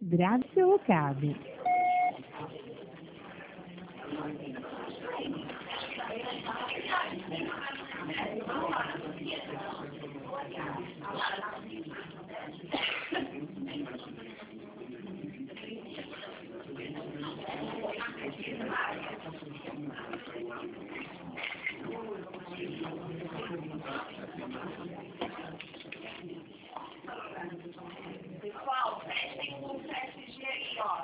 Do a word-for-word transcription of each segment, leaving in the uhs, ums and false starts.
Grave seu recado. Pessoal, prestem com o S G aí, ó.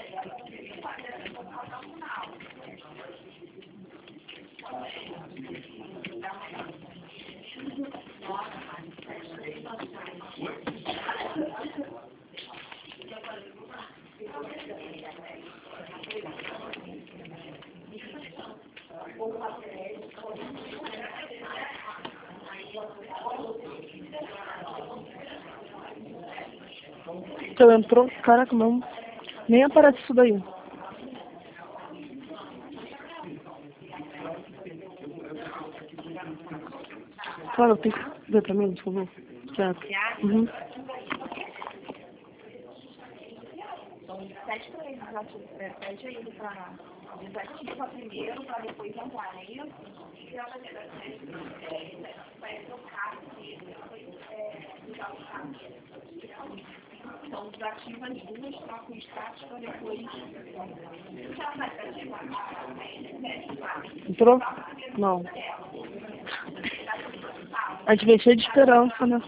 Então entrou, caraca, não. Nem aparece isso daí. Claro, tem que ver pra mim, por favor. Certo. Uhum. Então, sete para eles, pede aí para desativa primeiro, para depois entrar, não é isso? E ela vai trocar aqui, depois ligar o carro. Então, desativa as duas, troca o status para depois. Já vai desativar. Entrou? Não. A gente veio cheio de esperança, né?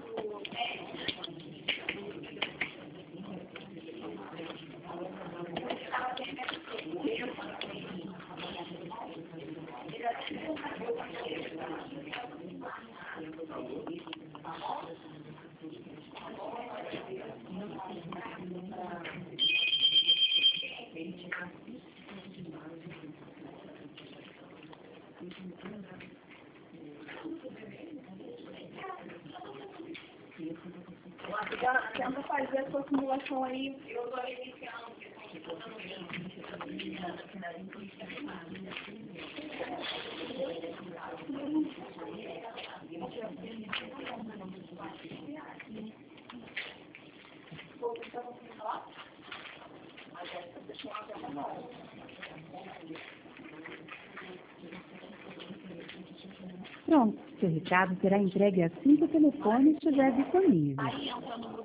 Agora, tenta fazer a sua simulação aí. Eu estou iniciando. Pronto, seu recado será entregue assim que o telefone estiver disponível. Aí entra no